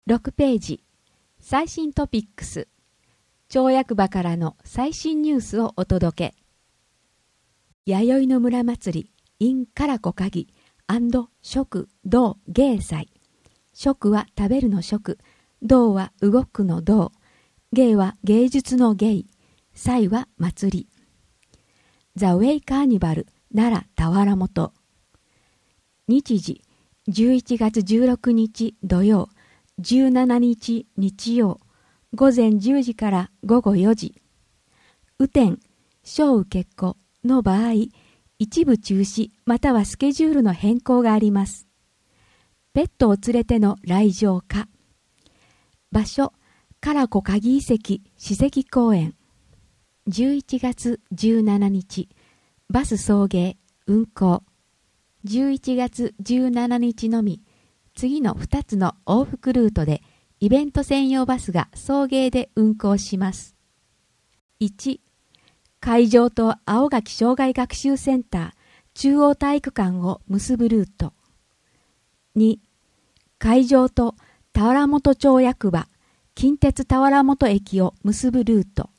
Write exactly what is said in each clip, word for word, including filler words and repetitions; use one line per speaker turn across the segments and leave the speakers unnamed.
ろくページ、最新トピックス、町役場からの最新ニュースをお届け。弥生の村祭り in 唐子鍵&食道芸祭。食は食べるの食、道は動くの道、芸は芸術の芸、祭は祭り。ザ・ウェイ・カーニバル奈良田原本。日時じゅういちがつじゅうろくにち土曜、じゅうしちにち日曜、午前じゅうじから午後よじ。雨天、小雨欠航の場合、一部中止またはスケジュールの変更があります。ペットを連れての来場か。場所、唐子鍵遺跡史跡公園。じゅういちがつじゅうしちにち、バス送迎、運行。じゅういちがつじゅうしちにちのみ、次のふたつの往復ルートでイベント専用バスが送迎で運行します。いち. 会場と青垣障害学習センター中央体育館を結ぶルート。に. 会場と田原本町役場近鉄田原本駅を結ぶルート。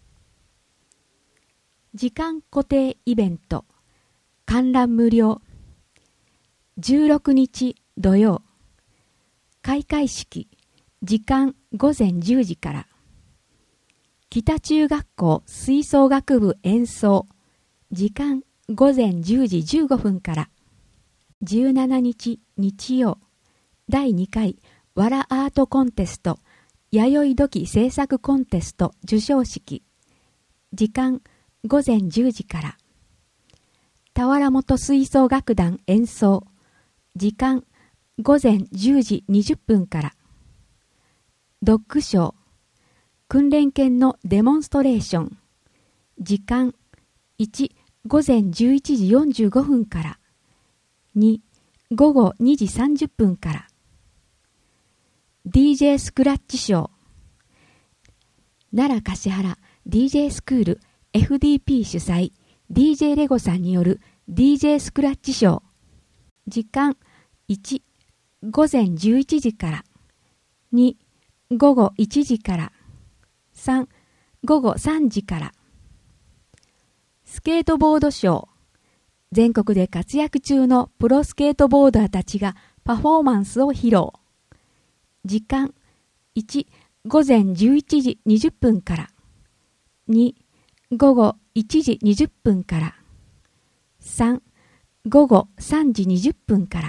時間固定イベント観覧無料。じゅうろくにち土曜、開会式、時間午前じゅうじから。北中学校吹奏楽部演奏、時間午前じゅうじじゅうごふんから。じゅうしちにち日曜、だいにかいわらアートコンテスト、弥生土器制作コンテスト授賞式、時間午前じゅうじから。田原本吹奏楽団演奏、時間午前じゅうじにじゅっぷんから。ドッグショー、訓練犬のデモンストレーション、時間いち午前じゅういちじよんじゅうごふんから。に午後にじさんじゅっぷんから。ディージェー スクラッチショー、奈良橿原 ディージェー スクール エフディーピー 主催 ディージェー レゴさんによる ディージェー スクラッチショー、時間いち午前じゅういちじから。に午後いちじから。さん午後さんじから。スケートボードショー、全国で活躍中のプロスケートボーダーたちがパフォーマンスを披露。時間いち午前じゅういちじにじゅっぷんから。に午後いちじにじゅっぷんから。さん午後さんじにじゅっぷんから。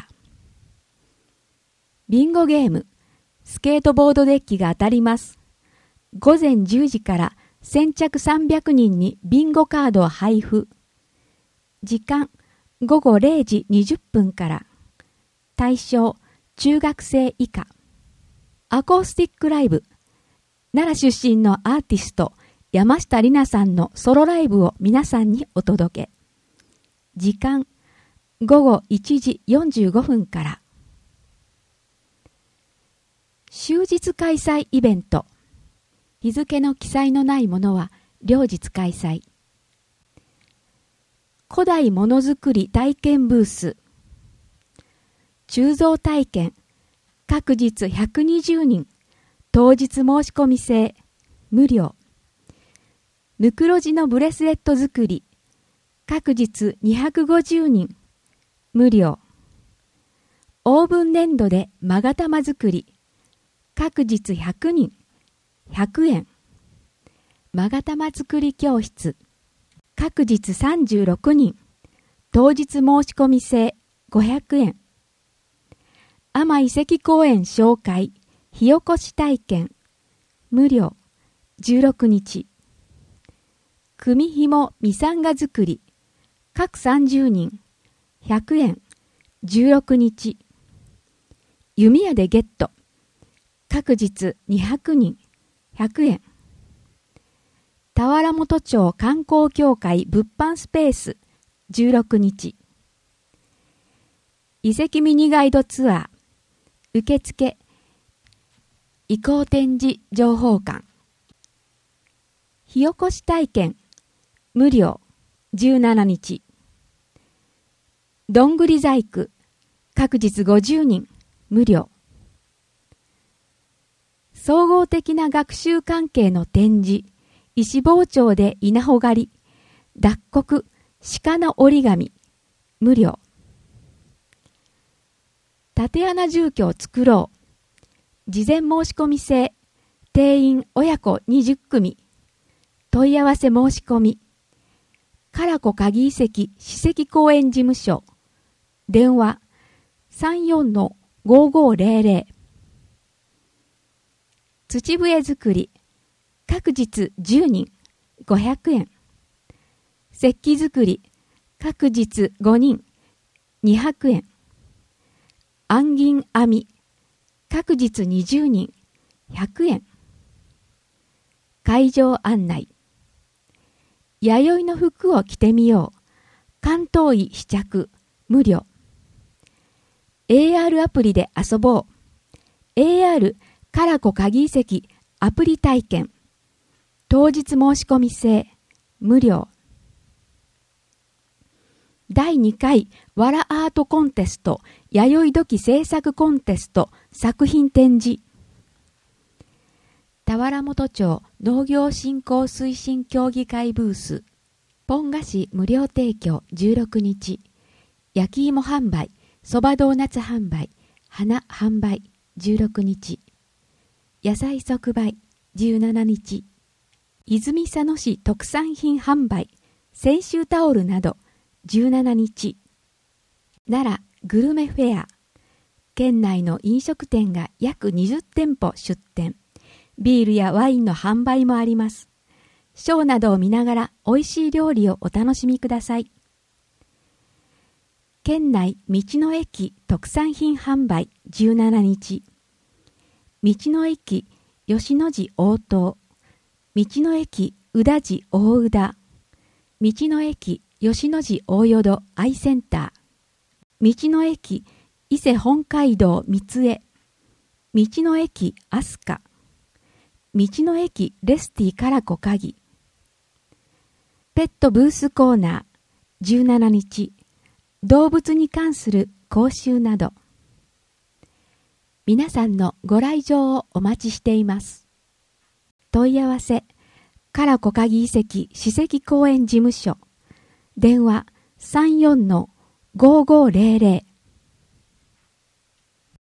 ビンゴゲーム、スケートボードデッキが当たります。午前じゅうじから先着さんびゃくにんにビンゴカードを配布。時間午後れいじにじゅっぷんから。対象中学生以下。アコースティックライブ、奈良出身のアーティスト山下里奈さんのソロライブを皆さんにお届け。時間午後いちじよんじゅうごふんから。終日開催イベント、日付の記載のないものは両日開催。古代ものづくり体験ブース、鋳造体験、各日ひゃくにじゅうにん、当日申し込み制、無料。ムクロジのブレスレット作り、各日にひゃくごじゅうにん、無料。オーブン粘土で勾玉作り、各日ひゃくにん、ひゃくえん。勾玉作り教室、各日さんじゅうろくにん、当日申し込み制ごひゃくえん。天遺跡公園紹介、火起こし体験、無料、じゅうろくにち。組紐ミサンガ作り、各さんじゅうにん、ひゃくえん、じゅうろくにち。弓矢でゲット、各日にひゃくにん、ひゃくえん。田原本町観光協会物販スペース、じゅうろくにち。遺跡ミニガイドツアー、受付、移行展示情報館。火起こし体験、無料、じゅうしちにち。どんぐり細工、各日ごじゅうにん、無料。 総合的な学習関係の展示、石包丁で稲穂刈り、脱穀、鹿の折り紙、無料。竪穴住居を作ろう。事前申し込み制、定員親子にじゅっくみ。問い合わせ申し込み。唐子鍵遺跡史跡公園事務所。電話 さんよんのごごぜろぜろ。土笛作り、各日じゅうにん、ごひゃくえん。石器作り、各日ごにん、にひゃくえん。暗銀編み、各日にじゅうにん、ひゃくえん。会場案内。弥生の服を着てみよう。関東医試着、無料。エーアール アプリで遊ぼう。エーアール 唐子鍵遺跡アプリ体験。当日申し込み制、無料。だいにかいわらアートコンテスト弥生土器制作コンテスト作品展示。田原本町農業振興推進協議会ブース。ポン菓子無料提供じゅうろくにち。焼き芋販売、そばドーナツ販売、花販売じゅうろくにち。野菜即売じゅうしちにち。泉佐野市特産品販売、泉州タオルなどじゅうしちにち。奈良グルメフェア。県内の飲食店が約にじゅってんぽ出店。ビールやワインの販売もあります。ショーなどを見ながら美味しい料理をお楽しみください。県内道の駅特産品販売じゅうしちにち。道の駅吉野寺応答。道の駅宇田寺大宇田。道の駅吉野寺大淀アイセンター。道の駅伊勢本街道三重。道の駅飛鳥。道の駅レスティ唐子鍵。ペットブースコーナーじゅうしちにち。動物に関する講習など。皆さんのご来場をお待ちしています。問い合わせ唐子鍵遺跡史跡公園事務所。電話 さんよんのごごぜろぜろ。